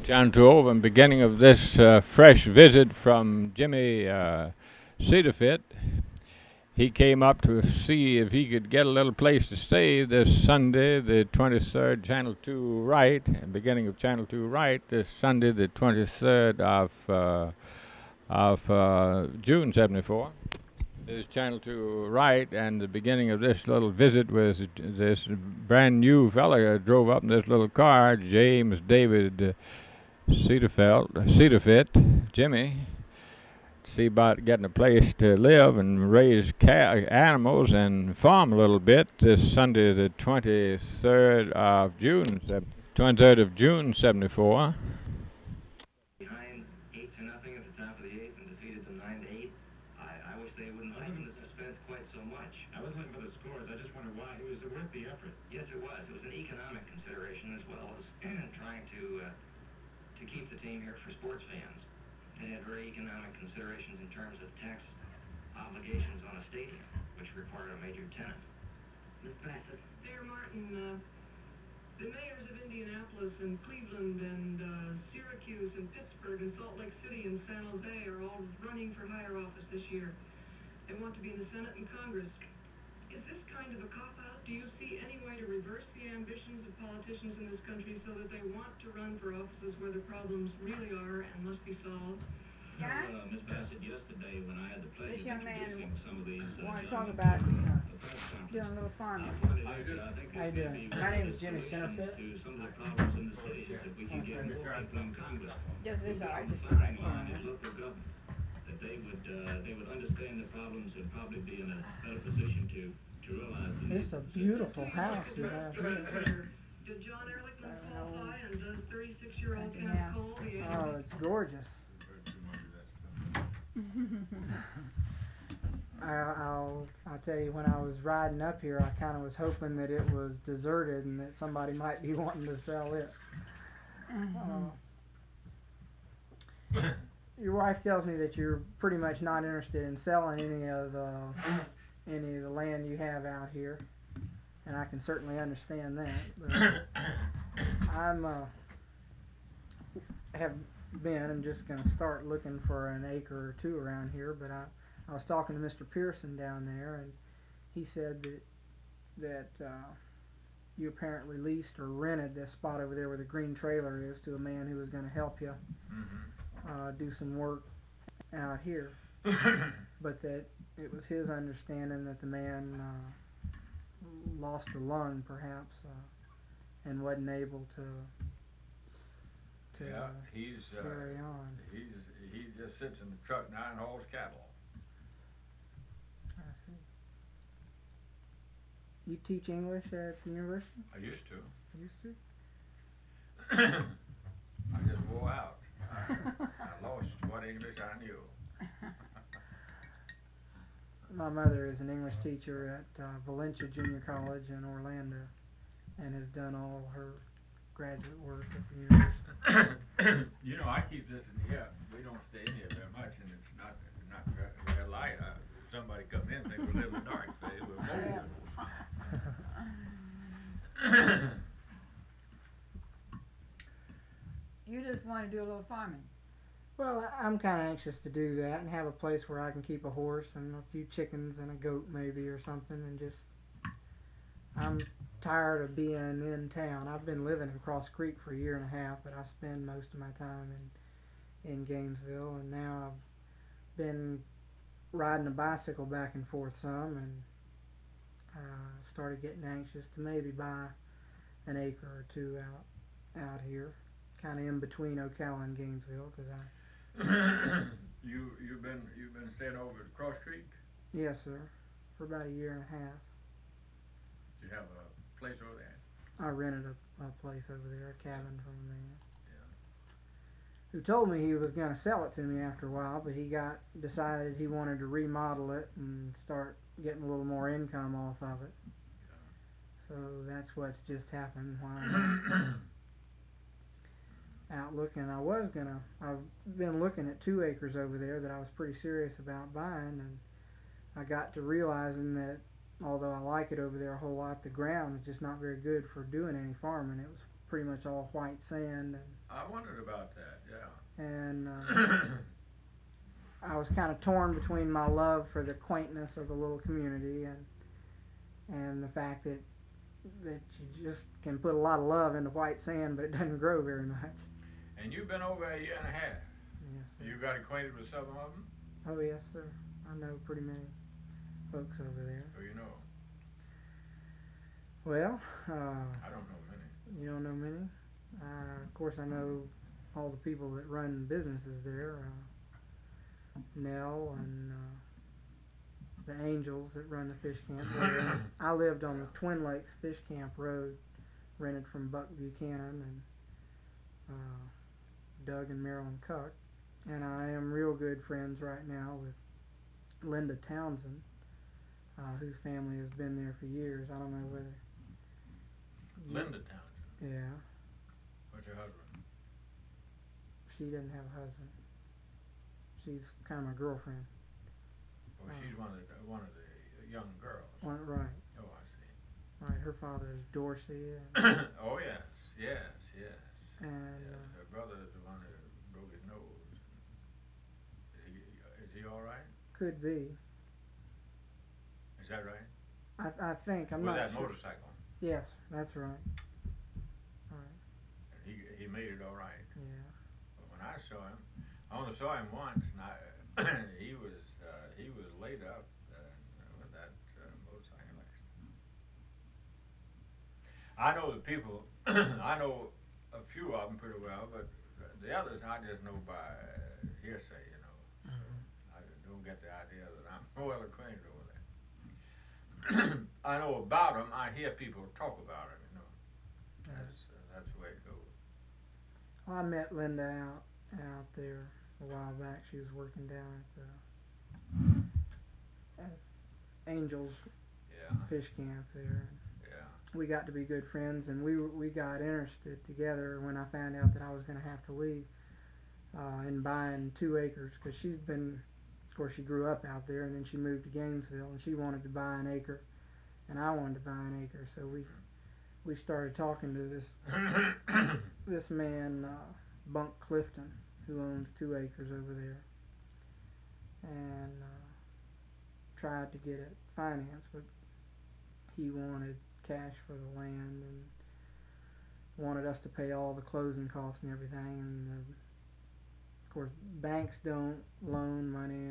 John Tove, and beginning of this fresh visit from Jimmy Cedarfit. He came up to see if he could get a little place to stay this Sunday, the 23rd, Channel 2 Right, beginning of Channel 2 Right, this Sunday, the 23rd of June 74. This is Channel 2 Right, and the beginning of this little visit was this brand new fella drove up in this little car, James David Cedarfit, Jimmy. See about getting a place to live and raise animals and farm a little bit this Sunday, the 23rd of June, 74. Behind 8-0 at the top of the eighth and defeated them 9-8. I wish they wouldn't live in the suspense quite so much. I was looking for the scores. I just wonder why. It was worth the effort. Yes, it was. It was an economic consideration as well as trying to keep the team here for sports fans. They had very economic considerations in terms of tax obligations on a stadium, which required a major tenant. Ms. Bassett. Mayor Martin, the mayors of Indianapolis and Cleveland and Syracuse and Pittsburgh and Salt Lake City and San Jose are all running for higher office this year. They want to be in the Senate and Congress. Is this kind of a cop-out? Do you see any way to reverse the ambitions of politicians in this country so that they want to run for offices where the problems really are and must be solved? Ms. Bassett, yesterday when I had the pleasure of introducing some of these want to talk about doing a little farming. How you doing? My name is Jimmy Cedarfit. To some of the problems in the cities if we can get more people in Congress. Yes, it's all right. Firing line is local government. That they would understand the problems and probably be in a better position to realize that it's a beautiful house you have here. Did John Ehrlichman qualify and does 36-year-old Kenneth Cole the Oh, it's gorgeous. I'll tell you, when I was riding up here, I kind of was hoping that it was deserted and that somebody might be wanting to sell it. Your wife tells me that you're pretty much not interested in selling any of the land you have out here, and I can certainly understand that. But I'm just going to start looking for an acre or two around here. But I was talking to Mr. Pearson down there, and he said that you apparently leased or rented this spot over there where the green trailer is to a man who was going to help you do some work out here. But that it was his understanding that the man lost a lung, perhaps, and wasn't able to carry on. He just sits in the truck now and hauls cattle. I see. You teach English at the university? I used to. Used to? I just wore out. I lost what English I knew. My mother is an English teacher at Valencia Junior College in Orlando and has done all her graduate work at the university. You know, I keep listening here. We don't stay in here very much, and it's not very light. If somebody come in, they will live in the dark. They will move. You just want to do a little farming. Well, I'm kind of anxious to do that and have a place where I can keep a horse and a few chickens and a goat maybe or something, and just I'm tired of being in town. I've been living in Cross Creek for a year and a half, but I spend most of my time in Gainesville, and now I've been riding a bicycle back and forth some, and started getting anxious to maybe buy an acre or two out here, kind of in between Ocala and Gainesville, because You've been staying over at Cross Creek? Yes, sir, for about a year and a half. You have a place over there? I rented a place over there, a cabin from a man. Who told me he was going to sell it to me after a while, but he decided he wanted to remodel it and start getting a little more income off of it. So that's what's just happened while I'm out looking. I've been looking at 2 acres over there that I was pretty serious about buying, and I got to realizing that although I like it over there a whole lot, the ground is just not very good for doing any farming. It was pretty much all white sand, I wondered about that. Yeah. and I was kind of torn between my love for the quaintness of the little community and the fact that you just can put a lot of love into white sand, but it doesn't grow very much. And you've been over a year and a half. Yes, sir. You got acquainted with some of them? Oh yes, sir. I know pretty many folks over there. Who you know? Well, I don't know many. you don't know many. Of course, I know all the people that run businesses there. Nell and the Angels that run the fish camp there. I lived on the Twin Lakes Fish Camp Road, rented from Buck Buchanan and Doug and Marilyn Cuck. And I am real good friends right now with Linda Townsend, whose family has been there for years. I don't know whether... Linda Townsend? Yeah. What's your husband? She doesn't have a husband. She's kind of my girlfriend. Well, she's one of the young girls. Right. Oh, I see. Right. Her father is Dorsey. Oh, yes. And yes. Her brother is the one who broke his nose. Is he all right? Could be. Is that right? I think. I'm With not that sure. motorcycle? Yes, that's right. Right. And he made it all right. Yeah. But when I saw him, I only saw him once, and he was laid up with that motorcycle accident. I know the people. I know a few of them pretty well, but the others I just know by hearsay, you know. Mm-hmm. I don't get the idea that I'm well acquainted over there. I know about them. I hear people talk about them, you know. That's the way it goes. Well, I met Linda out there a while back. She was working down at Angels Fish Camp there. Yeah. We got to be good friends, and we got interested together when I found out that I was going to have to leave in buying 2 acres, because of course she grew up out there, and then she moved to Gainesville, and she wanted to buy an acre, and I wanted to buy an acre, so we started talking to this man, Bunk Clifton, who owns 2 acres over there, and tried to get it financed, but he wanted cash for the land and wanted us to pay all the closing costs and everything, and of course banks don't loan money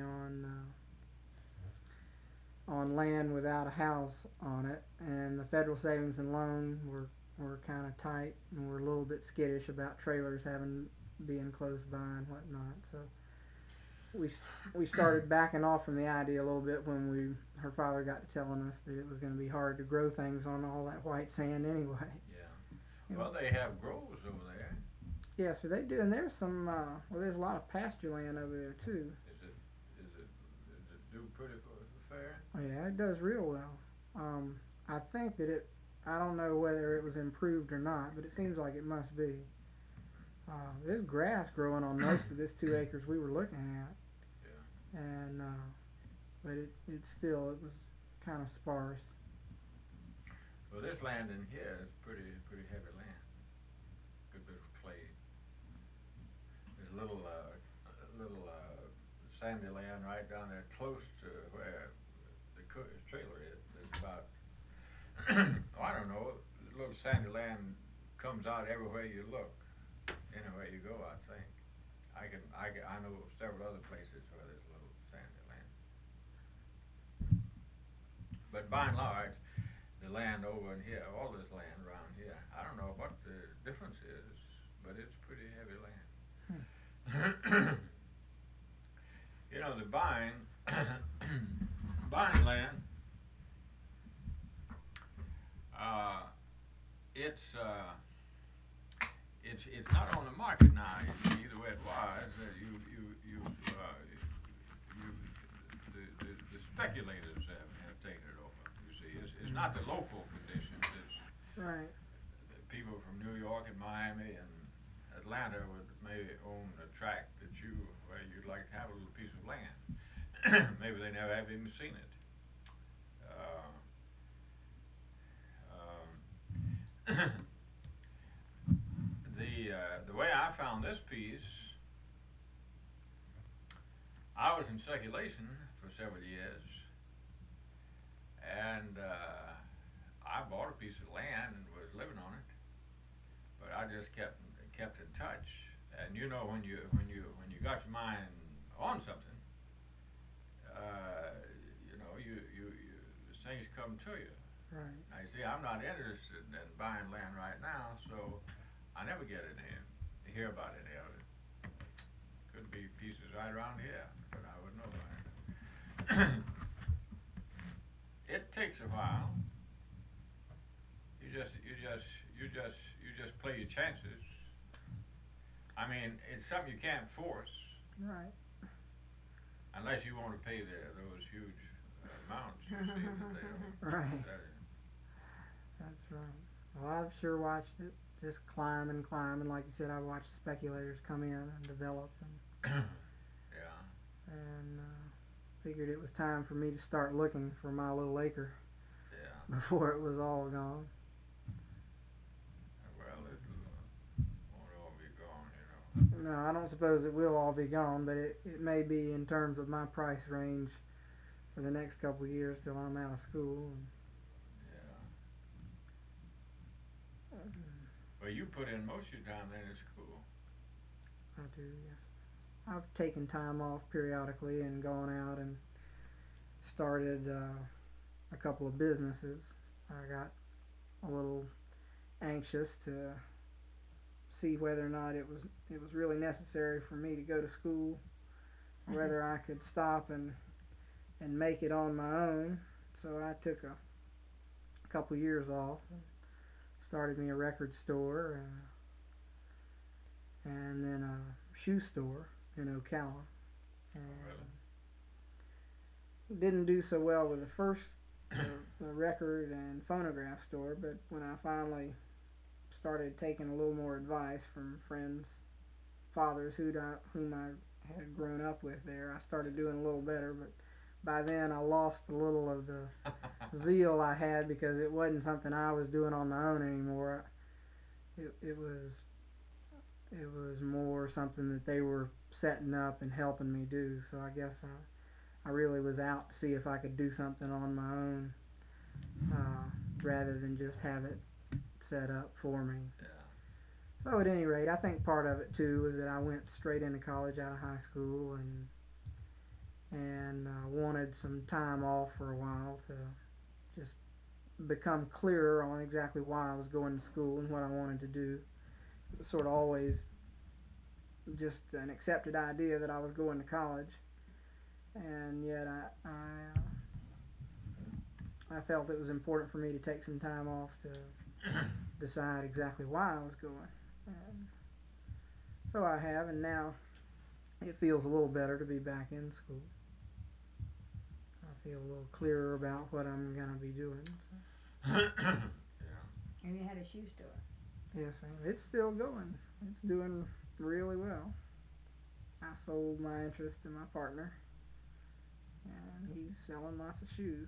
on land without a house on it, and the Federal Savings and Loan were kind of tight, and we're a little bit skittish about trailers being close by and whatnot, so we started backing off from the idea a little bit when her father got to telling us that it was going to be hard to grow things on all that white sand anyway. Yeah. Well, they have groves over there. Yeah, so they do, and there's some there's a lot of pasture land over there too. Is it do pretty fair? Yeah, it does real well. I think that I don't know whether it was improved or not, but it seems like it must be. There's grass growing on most of this 2 acres we were looking at. Yeah. And but it was kind of sparse. Well, this land in here is pretty heavy land. Good bit of clay. There's a little sandy land right down there close to where the trailer is. There's about I don't know. A little sandy land comes out everywhere you look. Anywhere you go, I think. I know of several other places where there's a little sandy land. But by and large, the land over in here, all this land around here, I don't know what the difference is, but it's pretty heavy land. You know, the buying land, it's not on the market now. You see, the way it was, the speculators have taken it over. You see, it's not the local conditions. It's right. People from New York and Miami and Atlanta may own a tract where you'd like to have a little piece of land. Maybe they never have even seen it. the way I found this piece, I was in circulation for several years, and I bought a piece of land and was living on it, but I just kept in touch. And you know, when you got your mind on something, you know, you things come to you. Right. Now you see, I'm not interested in buying land right now, so I never get in here to hear about any of it. Could be pieces right around here, but I wouldn't know about it. It takes a while. You just play your chances. I mean, it's something you can't force. Right. Unless you want to pay those huge amounts, you see, that they don't. Right. That's right. Well, I've sure watched it just climb and climb, and like you said, I watched speculators come in and develop, and yeah. And figured it was time for me to start looking for my little acre. Yeah. Before it was all gone. Well, it won't all be gone, you know. No, I don't suppose it will all be gone, but it may be in terms of my price range for the next couple of years till I'm out of school. Yeah. Well, you put in most of your time then in school. I do, yes. I've taken time off periodically and gone out and started a couple of businesses. I got a little anxious to see whether or not it was really necessary for me to go to school, whether I could stop and make it on my own. So I took a couple of years off and started me a record store and then a shoe store in Ocala. And didn't do so well with the first the record and phonograph store, but when I finally started taking a little more advice from friends, fathers whom I had grown up with there, I started doing a little better, but by then I lost a little of the zeal I had because it wasn't something I was doing on my own anymore. It was more something that they were setting up and helping me do, so I guess I really was out to see if I could do something on my own rather than just have it set up for me. Yeah. So at any rate, I think part of it too was that I went straight into college out of high school and wanted some time off for a while to just become clearer on exactly why I was going to school and what I wanted to do. It was sort of always just an accepted idea that I was going to college, and yet I felt it was important for me to take some time off to decide exactly why I was going. And so I have, and now it feels a little better to be back in school. I feel a little clearer about what I'm going to be doing. So. Yeah. And you had a shoe store. Yes, ma'am. It's still going. It's doing really well. I sold my interest to my partner, and he's selling lots of shoes.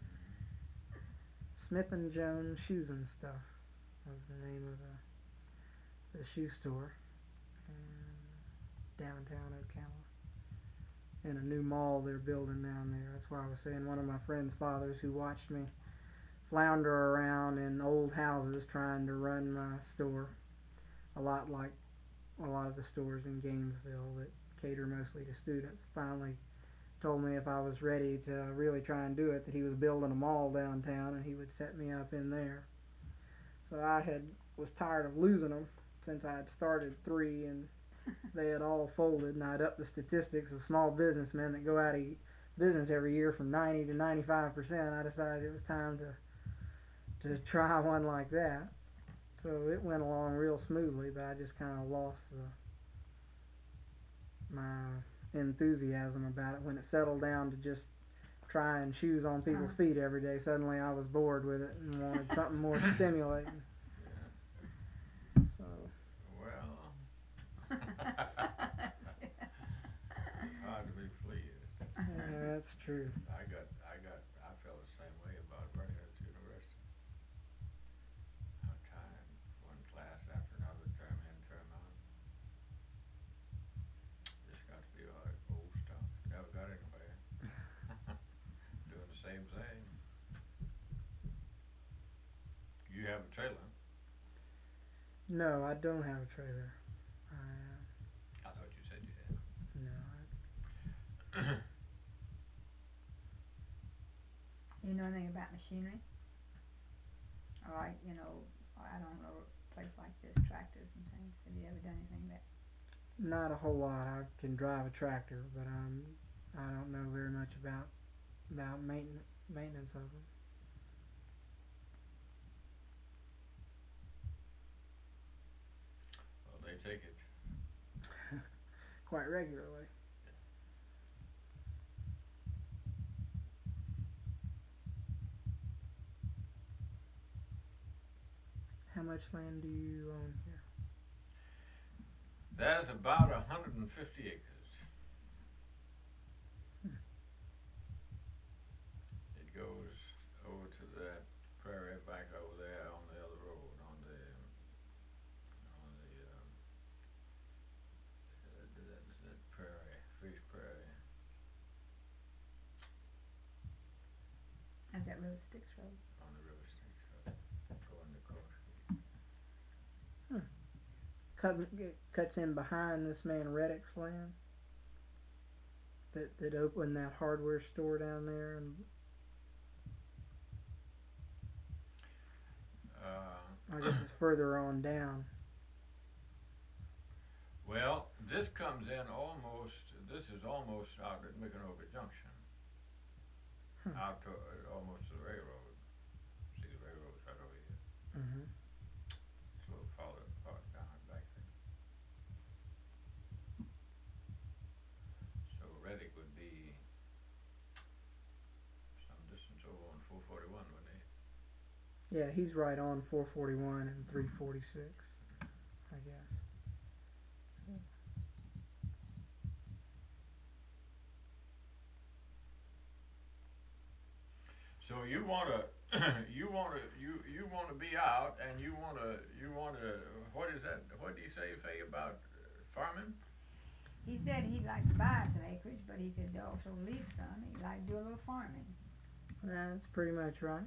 Smith and Jones Shoes and Stuff was the name of the shoe store in downtown Ocala. In a new mall they're building down there. That's why I was saying one of my friend's fathers who watched me flounder around in old houses trying to run my store, a lot like a lot of the stores in Gainesville that cater mostly to students, finally told me if I was ready to really try and do it, that he was building a mall downtown and he would set me up in there. So I was tired of losing them since I had started 3 and they had all folded, and I'd upped the statistics of small businessmen that go out of business every year from 90 to 95%. I decided it was time to try one like that. So it went along real smoothly, but I just kind of lost my enthusiasm about it. When it settled down to just trying shoes on people's feet every day, suddenly I was bored with it and wanted something more stimulating. So. Well. Hard to be pleased. Yeah, that's true. I felt the same way about running at the university. How time, one class after another, term in, term have a trailer. No, I don't have a trailer. I thought you said you had. No. You know anything about machinery? Or like, I don't know, a place like this, tractors and things. Have you ever done anything that? Not a whole lot. I can drive a tractor, but I don't know very much about maintenance of them. Well, they take it. Quite regularly. How much land do you own here? That's about 150 acres. It goes over to that prairie back over there on the other road, on the that prairie, Fish Prairie. That's that River Styx Road. On the River Styx Road, going to Cross Creek. Cuts in behind this man Reddick's land. That opened that hardware store down there, and I guess it's further on down. Well, this comes in almost. This is almost out at Micanopy Junction, out to almost to the railroad. See, the railroad's right over here. Mhm. It's a little farther down back there. So Reddick would be some distance over on 441, wouldn't he? Yeah, he's right on 441 and 346, I guess. So you wanna you wanna be out, and you wanna what is that? What do you say about farming? He said he'd like to buy some acreage, but he could also lease some. He'd like to do a little farming. That's pretty much right.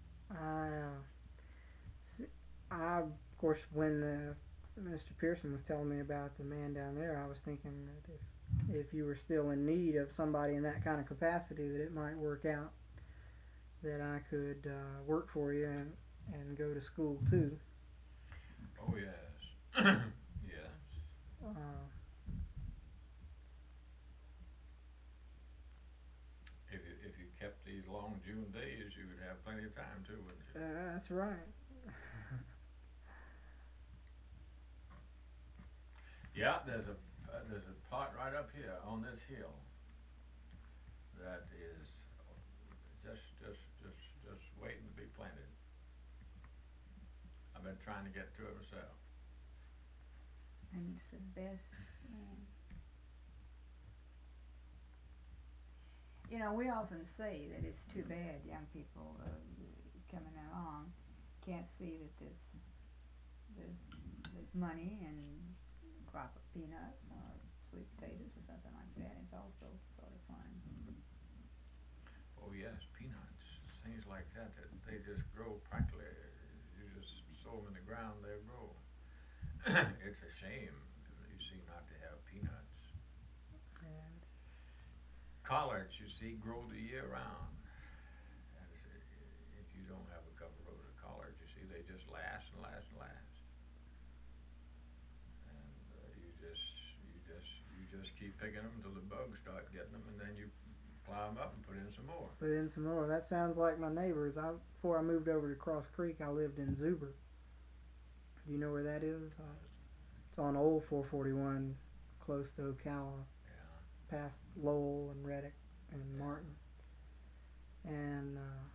Of course, when Mr. Pearson was telling me about the man down there, I was thinking that if you were still in need of somebody in that kind of capacity, that it might work out that I could work for you and go to school too. Oh yes, yes. If you kept these long June days, you would have plenty of time too, wouldn't you? That's right. Yeah, there's a plot right up here on this hill that is just waiting to be planted. I've been trying to get to it myself. And it's the best land. We often say that it's too bad young people coming along can't see that there's money and crop of peanuts or sweet potatoes or something like that. It's also sort of fun. Oh yes, peanuts, things like that they just grow practically. You just sow them in the ground, they'll grow. It's a shame, you see, not to have peanuts. And Collards, you see, grow the year round. And if you don't have a couple rows of collards, you see, they just last and last and last. And you just keep picking them until the bugs start getting them, and then you plow them up and put in some more. That sounds like my neighbors. Before I moved over to Cross Creek, I lived in Zuber. Do you know where that is? It's on Old 441, close to Ocala. Yeah. Past Lowell and Reddick and Martin. And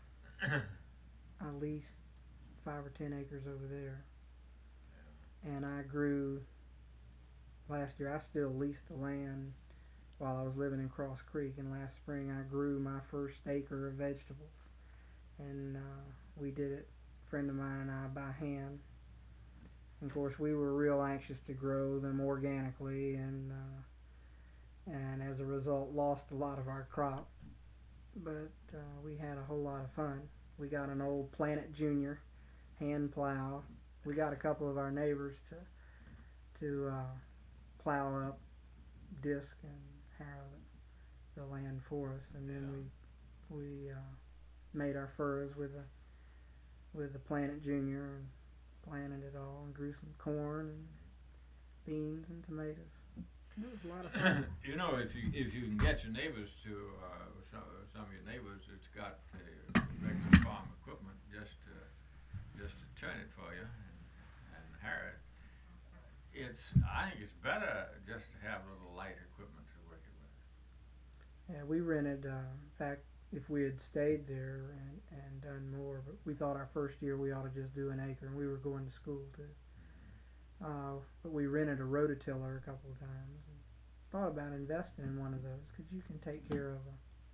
I leased 5 or 10 acres over there. Yeah. And I grew, last year I still leased the land while I was living in Cross Creek, and last spring I grew my first acre of vegetables. And we did it, a friend of mine and I, by hand. And of course we were real anxious to grow them organically, and as a result lost a lot of our crop. But we had a whole lot of fun. We got an old Planet Junior hand plow. We got a couple of our neighbors to plow up disc and harrow the land for us, and then we made our furrows with the Planet Junior and planted it all and grew some corn and beans and tomatoes. It was a lot of fun. You know, if you can get your neighbors to some of your neighbors that's got regular farm equipment just to turn it for you and harrow it. I think it's better just to have a little light equipment to work it with. Yeah, we rented. In fact, if we had stayed there and done more, but we thought our first year we ought to just do an acre, and we were going to school too. But we rented a rototiller a couple of times. And thought about investing in one of those because you can take care of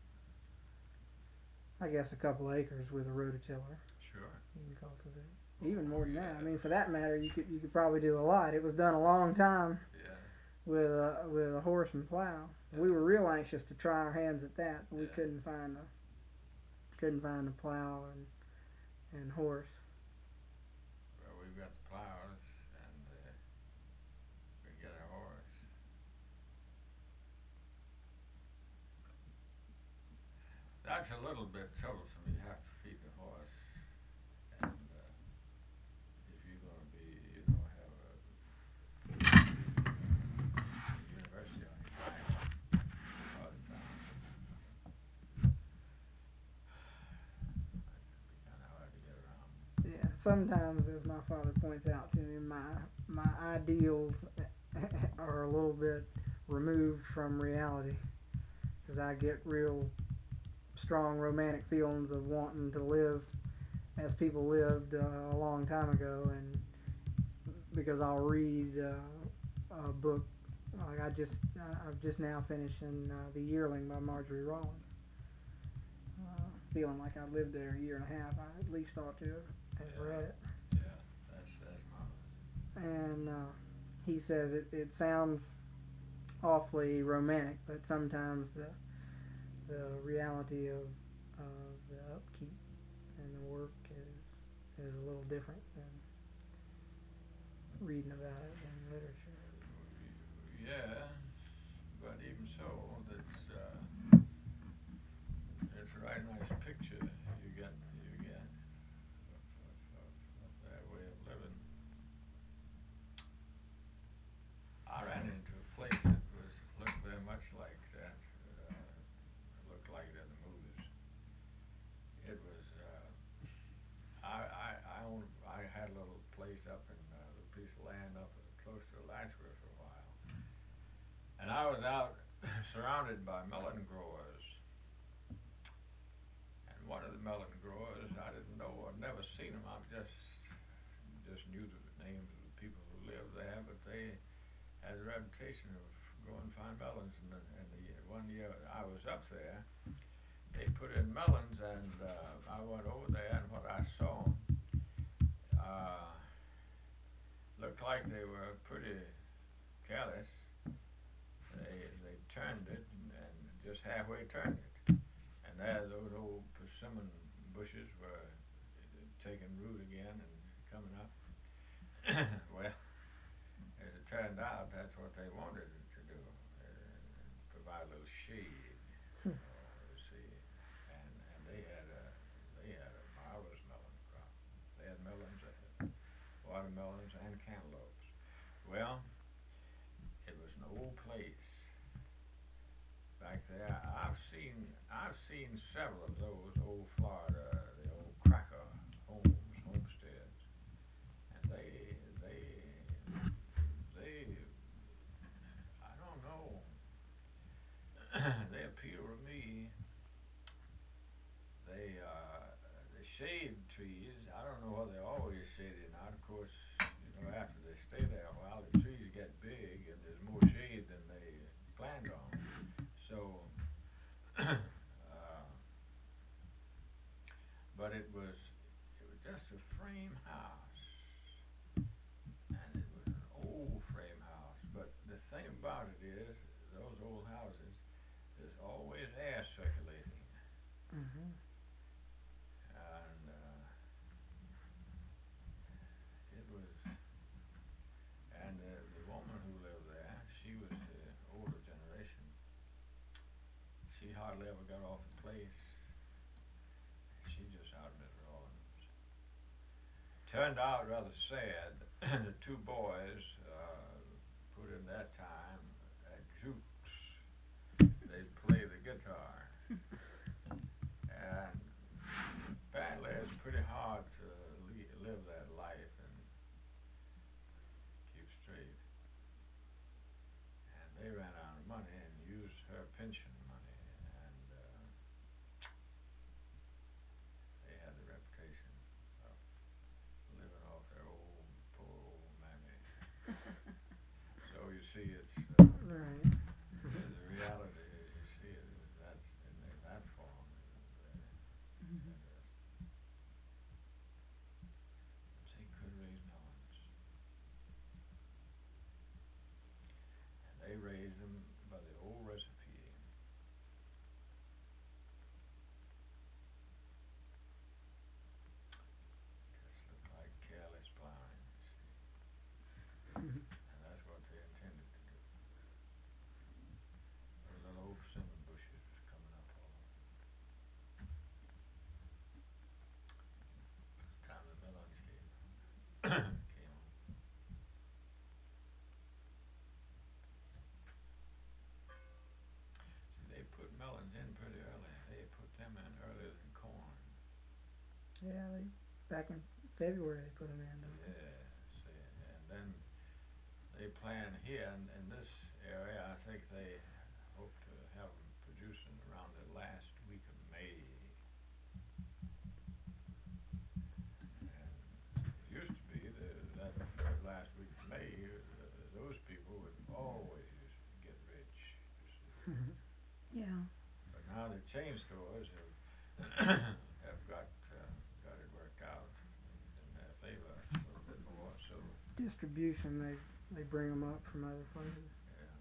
I guess a couple acres with a rototiller. Sure. You can cultivate even more than that. I mean, for that matter, you could probably do a lot. It was done a long time. Yeah. With a horse and plow. Yeah. We were real anxious to try our hands at that, but we couldn't find a plow and horse. Well, we've got the plows and we get a horse. That's a little bit troublesome. You have to feed the horse, and if you're going to be, have a university on your mind all the time, that'd be kind of hard to get around. Yeah, sometimes, as my father points out to me, my ideals are a little bit removed from reality, because I get real strong romantic feelings of wanting to live as people lived a long time ago, and because I'll read a book like I've just now finishing The Yearling by Marjorie Rollins, feeling like I lived there a year and a half. I at least ought to have read it. Yeah, that's marvelous. And he says it sounds awfully romantic, but sometimes the reality of the upkeep and the work is a little different than reading about it in literature. Yeah, but even so, it's a right nice picture you get of their way of living. I ran into a place that looked very much like that. Looked like it in the movies. It was I had a little place up in a little piece of land up close to Latchworth for a while, and I was out surrounded by melon growers. And one of the melon growers, I didn't know, I'd never seen him. I just knew the names of the people who lived there, but they had a reputation of growing fine melons. And the one year I was up there, they put in melons, and I went over there, and what I saw looked like they were pretty careless. They turned it and just halfway turned it, and there those old persimmon bushes were taking root again and coming up. Well, as it turned out, that's what they wanted it to do, provide a little shade. See, and they had a marvelous melon crop. They had melons, watermelons, and cantaloupes. Well, it was an old place back there. I've seen several of those old Florida, the old cracker homesteads, and they I don't know. They appeal to me. The shade trees, I don't know whether they're always shaded or not. Of course, after they stay there a while, the trees get big and there's more shade than they planned on. So, but it was just a frame house, and it was an old frame house. But the thing about it is, those old houses, there's always air circulating. Mm-hmm. And got off the place. She just outlived her all. Turned out rather sad. The two boys put in that time at Jukes. They'd play the guitar. And apparently it's pretty hard to live that life and keep straight. And they ran out of money and used her pension money, and they had the reputation of living off their poor old mammy. So you see, it's Right. the reality. You see it that's in that form. Mhm. They could raise melons, and they raised them by the old recipe. Just look like careless plowing, you see. And that's what they intended to do. The little old persimmon bushes was coming up all over. Time the melons came on. See, they put melons in pretty early. They put them in earlier than corn. Yeah, back in February they put them in. Yeah, see, and then they plan here in this area. I think they hope to have them producing around the last week of May. And it used to be that last week of May, those people would always get rich, you see. Yeah. But now the chain stores have have got it worked out in their favor a little bit more. So Distribution, they bring them up from other places. yeah.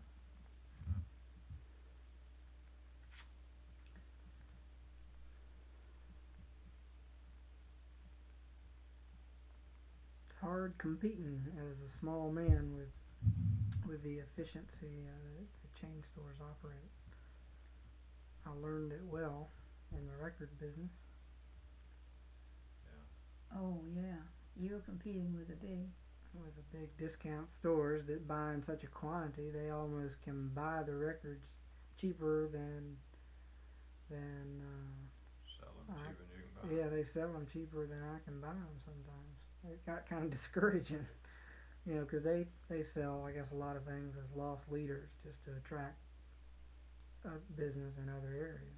It's hard competing as a small man with the efficiency that the chain stores operate. I learned it well in the record business. Yeah. Oh yeah. You're competing with the big discount stores that buy in such a quantity, they almost can buy the records cheaper than Sell them cheaper than you can buy. yeah, they sell them cheaper than I can buy them sometimes. It got kind of discouraging, because they sell, I guess, a lot of things as lost leaders just to attract business in other areas.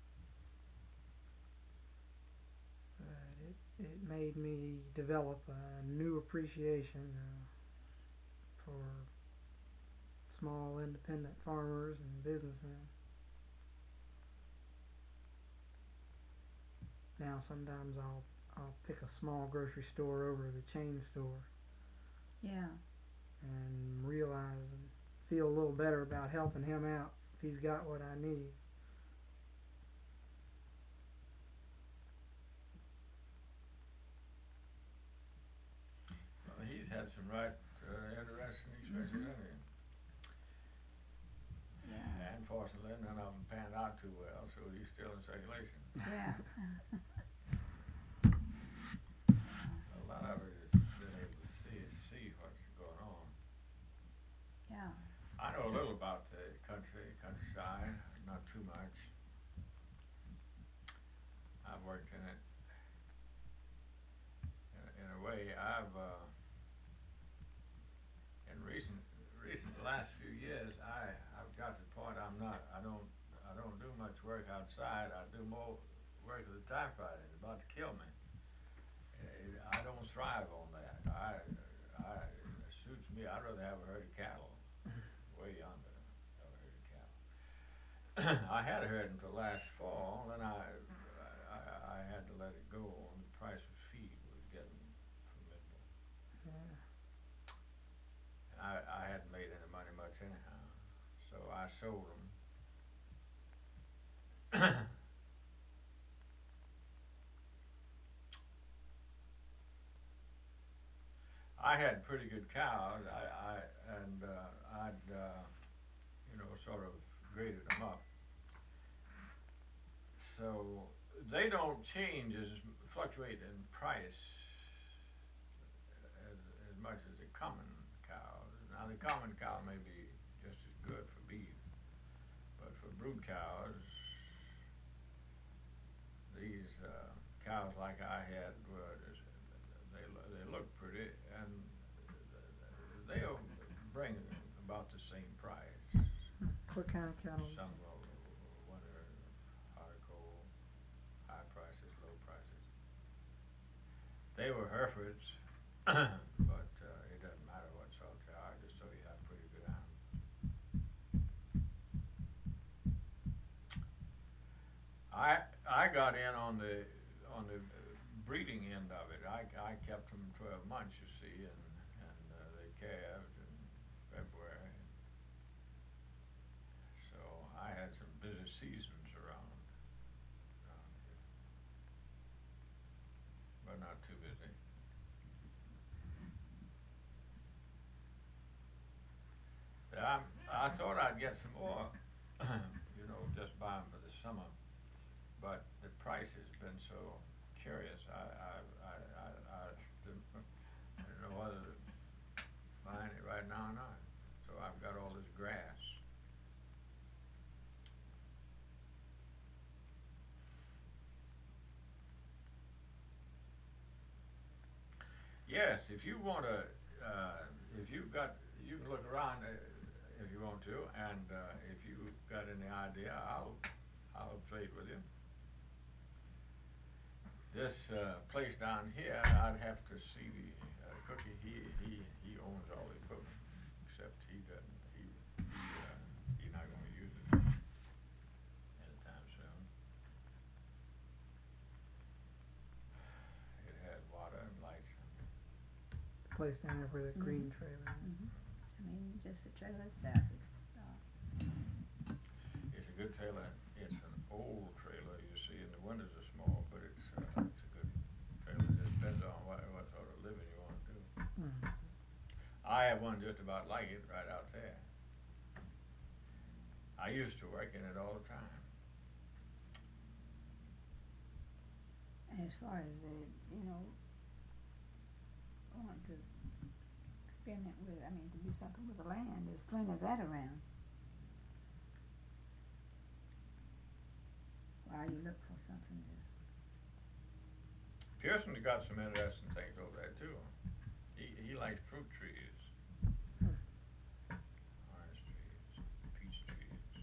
But it made me develop a new appreciation for small independent farmers and businessmen. Now sometimes I'll pick a small grocery store over the chain store. Yeah. And realize and feel a little better about helping him out if he's got what I need. Well, he's had some right interesting experiences, hasn't he? Yeah. Unfortunately, none of them panned out too well, so he's still in circulation. Yeah. A lot of it is being able to see what's going on. Yeah. I know a little about the countryside, not too much. I've worked in it. In a way, I've in recent last few years, I've got to the point I don't do much work outside. I do more work at the typewriter. It's about to kill me. I don't thrive on that. It suits me. I'd rather have a herd of cattle way yonder. Have a herd of cattle. I had a herd until last fall, then I had to let it go. And the price of feed was getting formidable. Yeah. And I hadn't made any money much anyhow, so I sold them. I had pretty good cows. I'd sort of graded them up. So they don't change fluctuate in price as much as the common cows. Now the common cow may be just as good for beef, but for brood cows, these cows like I had were they look pretty and they'll bring about the same price. What kind of cattle? Some will whether hot or cold, high prices, low prices. They were Herefords, but it doesn't matter what sort they are. Just so you have pretty good animals. I got in on the breeding end of it. I kept them 12 months, you see, and they calved in February. So I had some busy seasons around here, but not too busy. I thought I'd get some more, just buy them for the summer, but the price has been so curious. I don't know whether to buy it right now or not. So I've got all this grass. Yes, if you want to, if you've got, you can look around if you want to, and if you got any idea, I'll trade with you. This place down here, I'd have to see the Cookie. He owns all the equipment, except he doesn't. He's not going to use it anytime soon. It had water and lights. Place down there where the green trailer is. I mean, just the trailer itself is, It's a good trailer. It's an old trailer, you see, and the windows are small, but it's a good trailer. It depends on what sort of living you want to do. I have one just about like it right out there. I used to work in it all the time. and as far as the, want to experiment with, to do something with the land, there's plenty of that around. While you look for something to... Pearson's got some interesting things over there too. He likes fruit trees. Orange trees, peach trees.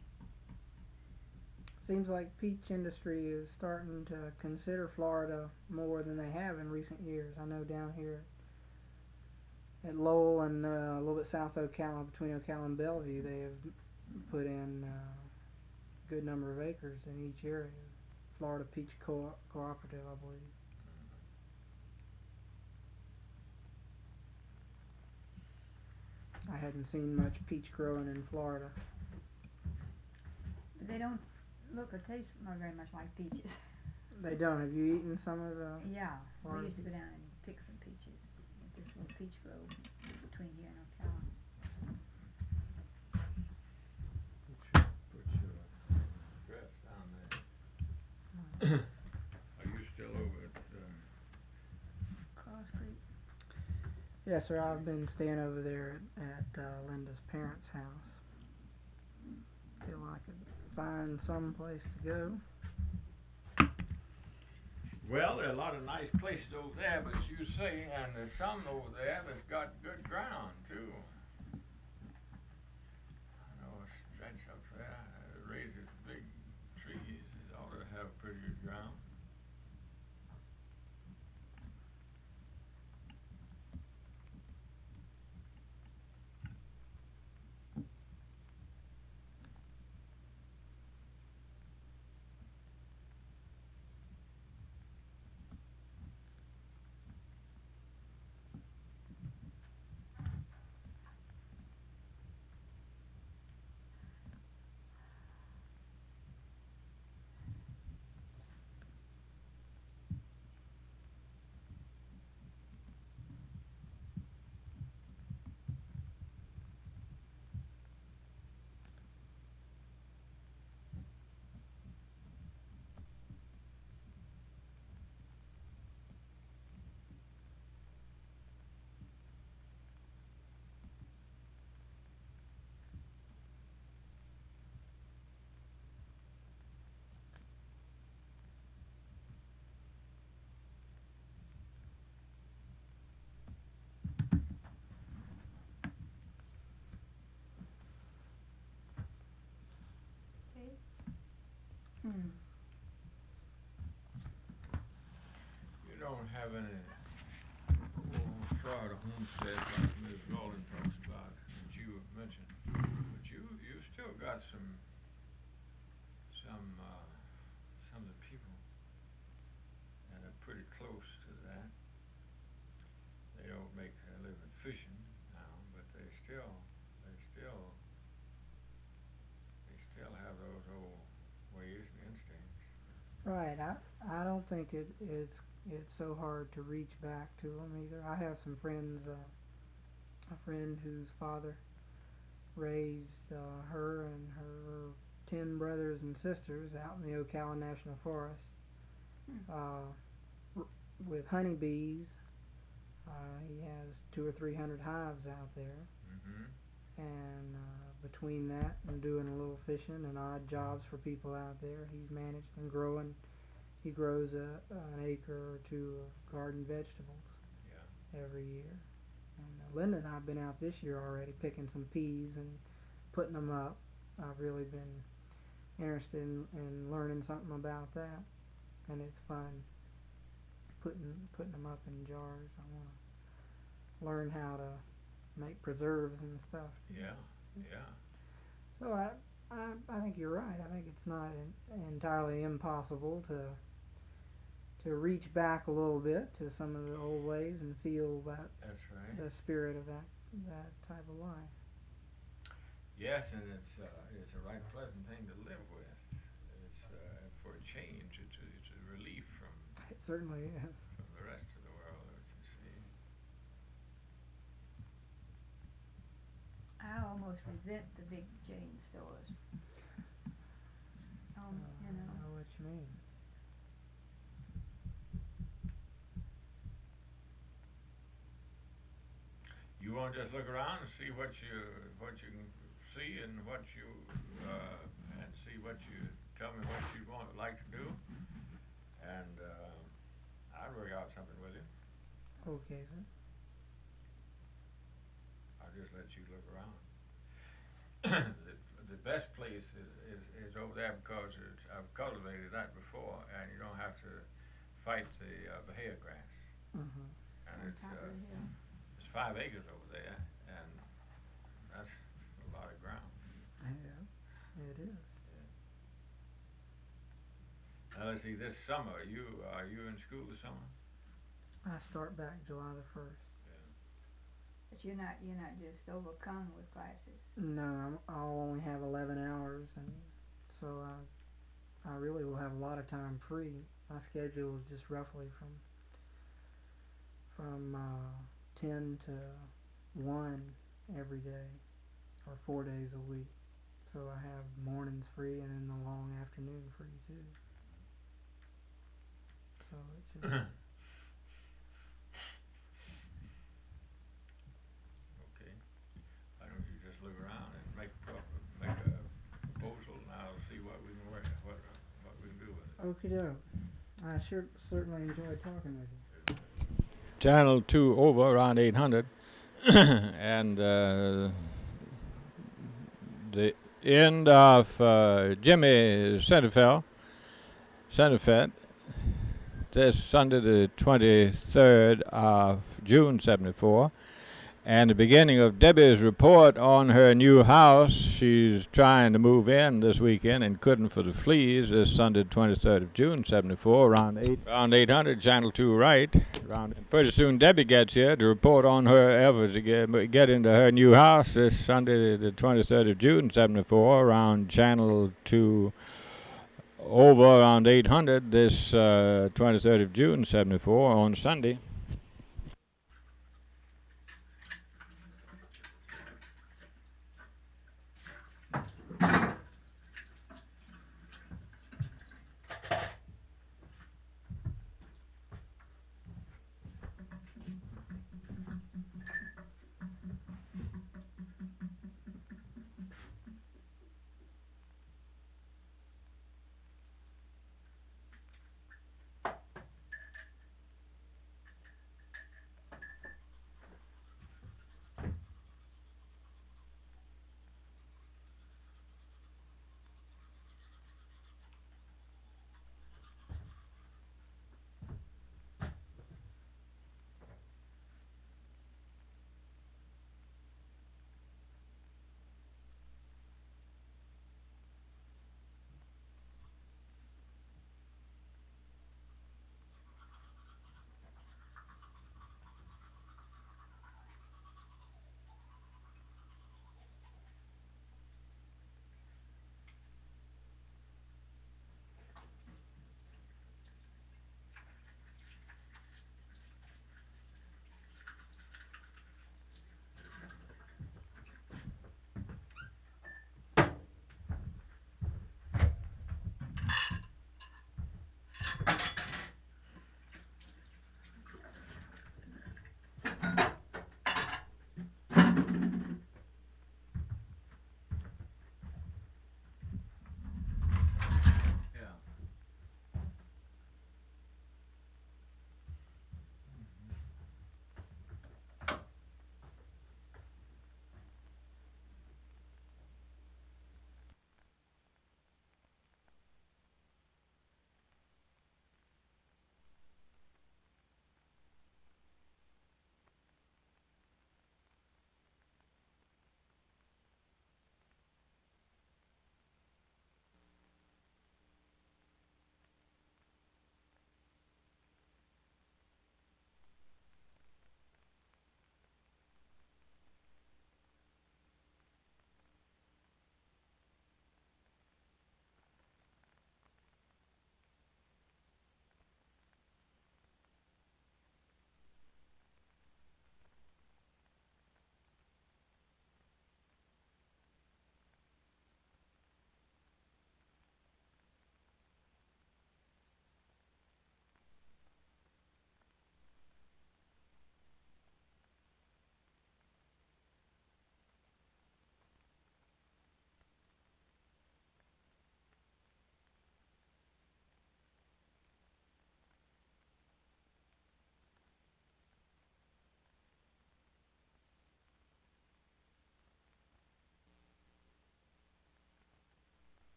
Seems like peach industry is starting to consider Florida more than they have in recent years. I know down here at Lowell and a little bit south of Ocala, between Ocala and Bellevue, they have put in a good number of acres in each area. Florida Peach Cooperative, I believe. I hadn't seen much peach growing in Florida. But they don't look or taste very much like peaches. They don't. Have you eaten some of the... Yeah, Florida we used to go down and pick some peaches at this little peach grove between here and Ocala. Put your address down there. Are you still over at Cross Creek? Yes, sir. I've been staying over there at Linda's parents' house. Till I could find some place to go. Well, there are a lot of nice places over there, but as you say, and there's some over there that's got good ground too. I know a stretch up there, it raises big trees. It ought to have pretty good ground. You don't have any Florida homestead like Ms. Rowland talks about that you mentioned, but you still got some of the people that are pretty close to that. They don't make their living fishing now, but they still have those old ways and instincts. Right. I don't think it's so hard to reach back to them either. I have some friends, a friend whose father raised her and her 10 brothers and sisters out in the Ocala National Forest with honeybees. He has 200 or 300 hives out there. And between that and doing a little fishing and odd jobs for people out there, he's managed and growing. He grows an acre or two of garden vegetables every year. And Linda and I have been out this year already picking some peas and putting them up. I've really been interested in learning something about that, and it's fun putting them up in jars. I want to learn how to make preserves and stuff. So I think you're right. I think it's not entirely impossible to reach back a little bit to some of the old ways and feel that the spirit of that type of life. Yes, and it's a right pleasant thing to live with. It's for a change. It's a relief from. It certainly is. From the rest of the world, don't you see? I almost resent the big chain stores. I know what you mean. You want to just look around and see what you can see and what you and see what you tell me what you like to do, and I'll work out something with you. Okay, sir. I'll just let you look around. The best place is over there because I've cultivated that before, and you don't have to fight the bahia grass. And it's 5 acres over there, and that's a lot of ground. Yeah, it is. Now let's see. This summer, are you in school this summer? I start back July the 1st. But you're not just overcome with classes. No, I'll only have 11 hours, and so I really will have a lot of time free. My schedule is just roughly from 10 to 1 every day, or 4 days a week. So I have mornings free and then the long afternoon free too. So it's just Okay. Why don't you just look around and make a proposal, and I'll see what we can work, what we can do with it. Okie doke. I certainly enjoyed talking with you. Channel 2 over around 800, and the end of Jimmy Centerfeld, this Sunday the 23rd of June 74, and the beginning of Debbie's report on her new house. She's trying to move in this weekend and couldn't for the fleas. This Sunday, 23rd of June, 74, around 800, Channel 2 right. And pretty soon Debbie gets here to report on her efforts to get into her new house this Sunday, the 23rd of June, 74, around Channel 2 over around 800, this 23rd of June, 74, on Sunday.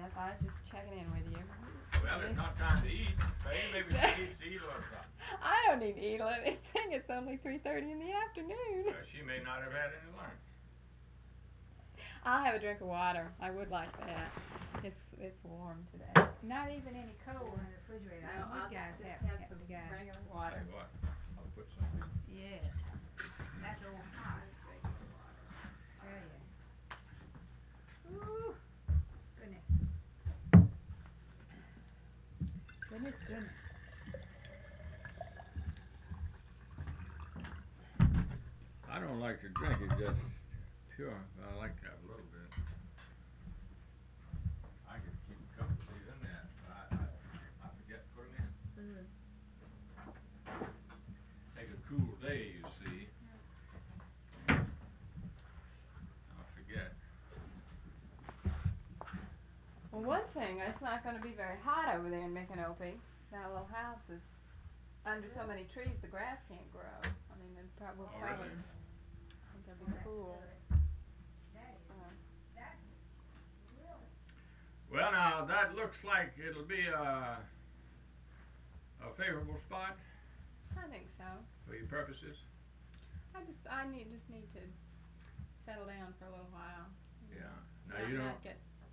Yes, I was just checking in with you. Well, it's not time to eat. Maybe she needs to eat a little something. I don't need to eat anything. It's only 3:30 in the afternoon. She may not have had any lunch. I'll have a drink of water. I would like that. It's warm today. Not even any cold in the refrigerator. No, You I'll guys just have have some the guys. regular water. Tell you what, I'll put some in. Yeah. That's old hot. Tell ya. Ooh. Goodness. Goodness. I don't like to drink it just pure. I like to have a little bit. I could keep a couple of these in there. I forget to put them in. Take a cool day, you see. I'll forget. Well, one thing, it's not going to be very hot over there in Micanopy. That little house is under so many trees, the grass can't grow. I mean, it's probably. Really? I think it'll be cool. Well, now that looks like it'll be a favorable spot I think so. for your purposes. I just need to settle down for a little while. Yeah. Now you don't.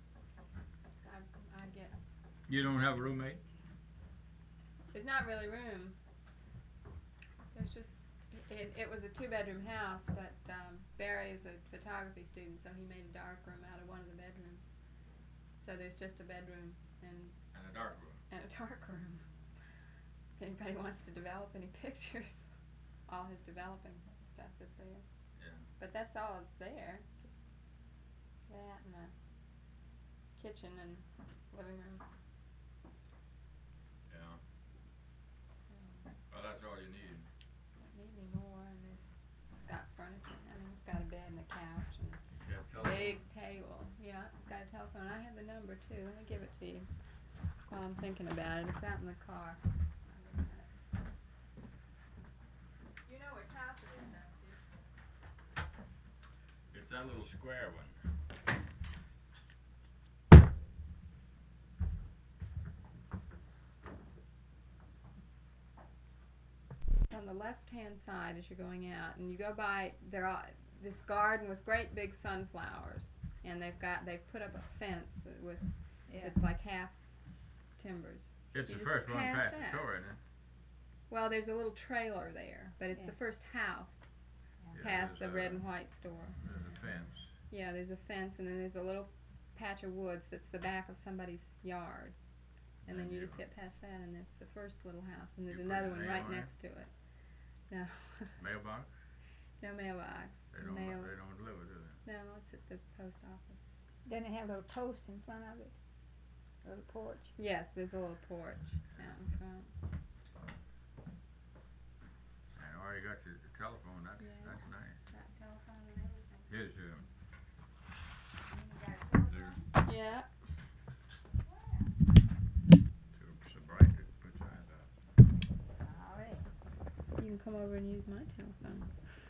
I get. You don't have a roommate? There's not really room. There's just. It was a 2-bedroom house, but Barry is a photography student, so he made a dark room out of one of the bedrooms. So there's just a bedroom and a dark room. And a dark room. If anybody wants to develop any pictures, all his developing stuff is there. Yeah. But that's all that's there. That and a kitchen and living room. Yeah. Well, that's all you need. Don't need any more, and it's got furniture. I mean, it's got a bed and a couch and big table. Yeah, it's got a telephone. I have the number too. Let me give it to you while I'm thinking about it. It's out in the car. You know which house it is, don't you? It's that little square one. On the left-hand side as you're going out, and you go by this garden with great big sunflowers, and they've put up a fence with it's like half timbers. It's You the just first one pass past the that. store, isn't it? Well, there's a little trailer there, but it's the first house past the red and white store. There's a fence. Yeah, there's a fence, and then there's a little patch of woods that's the back of somebody's yard. And then you just get past that, and it's the first little house, and there's another one right next to it. No. Mailbox? No mailbox. They don't deliver, do they? No, it's at the post office. Doesn't it have a little post in front of it? A little porch? Yes, there's a little porch out in front. And already got your telephone. That's nice. Got telephone and everything. Here's Yeah. so bright it puts your eyes out. All right. You can come over and use my telephone.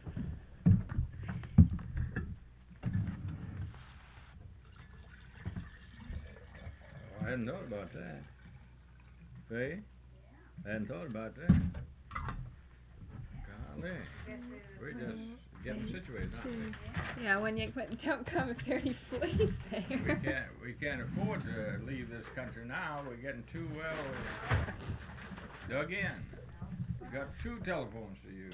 Oh, I hadn't thought about that. Faye? I hadn't thought about that. Golly. We're just getting situated, aren't we? Yeah, when you don't come if there are any fleas there. We can't afford to leave this country now. We're getting too well dug in. We've got 2 telephones to use.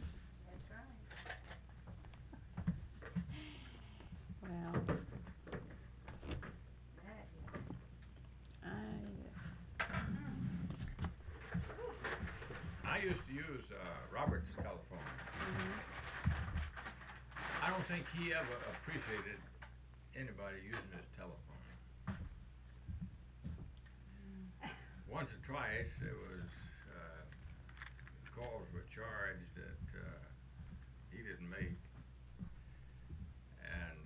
Well, I used to use Robert's telephone. I don't think he ever appreciated anybody using his telephone. Once or twice there was calls were charged that he didn't make, and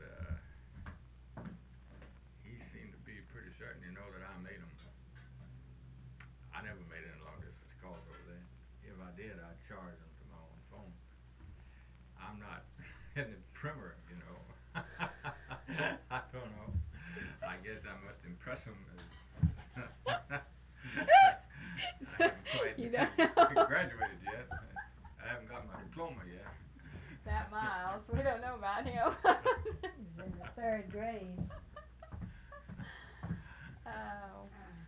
he seemed to be pretty certain, that I made them. I never made any long distance calls over there. If I did, I'd charge them to my own phone. I'm not in the primer, I don't know. I guess I must improve press them. I haven't quite You don't know. graduated yet. I haven't got my diploma yet. That Miles, we don't know about him. He's in the 3rd grade. Oh.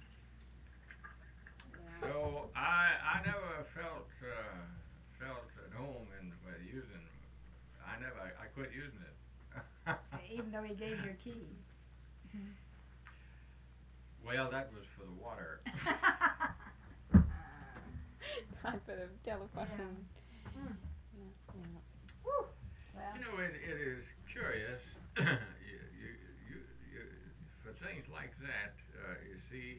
Yeah. So I never felt at home in using. I quit using it. Even though he gave you a key. Well, that was for the water. Not for the telephone. Mm. Yeah. Woo. Well, You know, it is curious. you for things like that, you see.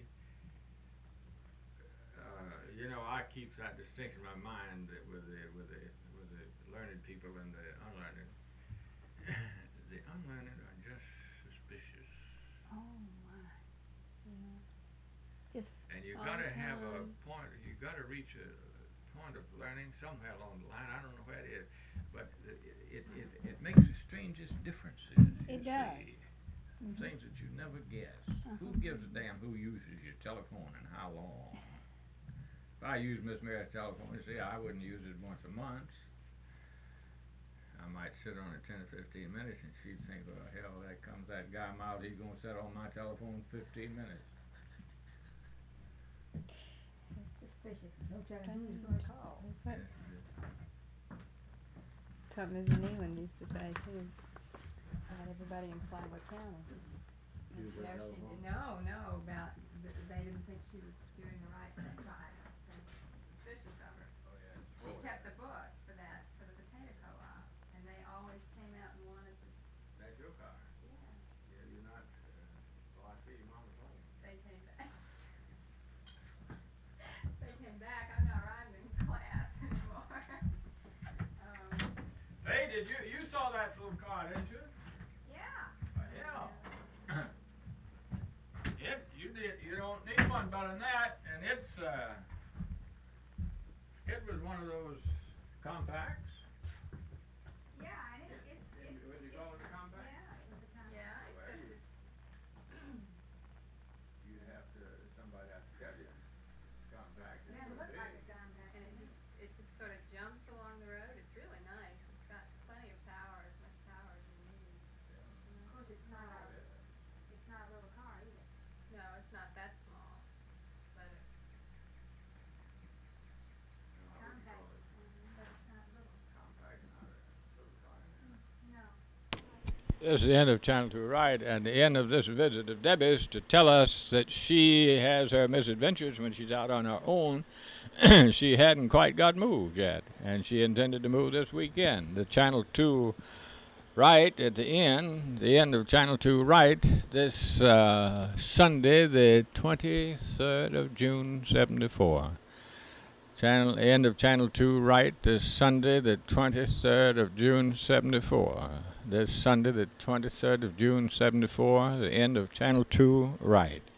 You know, I keep that distinction in my mind that with the learned people and the unlearned. The unlearned are just suspicious. oh my. Yeah. Just And you All got to the have a time. point. You got to reach a point of learning somewhere along the line. I don't know where it is, but it makes the strangest differences. It you does. see. Mhm. Things that you never guess. Who gives a damn who uses your telephone and how long? If I use Miss Mary's telephone, you see, I wouldn't use it once a month. I might sit on it 10 or 15 minutes, and she'd think, well, hell, that comes that guy Miles, he's going to sit on my telephone 15 minutes. Suspicious. No telling who he's going to call. Something Mrs. Nealon used to say too. About everybody in Flower County. No, about they didn't think she was doing the right thing by it. They were suspicious of her. Oh, yeah. She kept the book for the potato co-op, and they always came out and wanted to. That's your car. Yeah. Yeah, you're not. Oh, I see your mama's home. They came back. They came back. I'm not riding in class anymore. Hey, you saw that little car, didn't you? Yeah. Yeah. You don't need one better than that, and it was one of those compacts. Yeah, and it's Would you call it a compact? yeah, it was a time. Yeah, Well, you'd have to, somebody has to tell you. Compact. Yeah, it looked like a compact. And it just sort of jumps along the road. It's really nice. It's got plenty of power, as much power as you need. Of course, it's not a little car either. No, it's not that small, but Compact, but it's not little. Compact, not a little car. No. This is the end of Channel 2 Right, and the end of this visit of Debbie's to tell us that she has her misadventures when she's out on her own. She hadn't quite got moved yet, and she intended to move this weekend. The Channel 2 Right at the end of Channel 2 Right, this Sunday, the 23rd of June, 74. End of Channel 2 Right, this Sunday, the 23rd of June, 74. This Sunday, the 23rd of June, 74, the end of Channel 2 Right.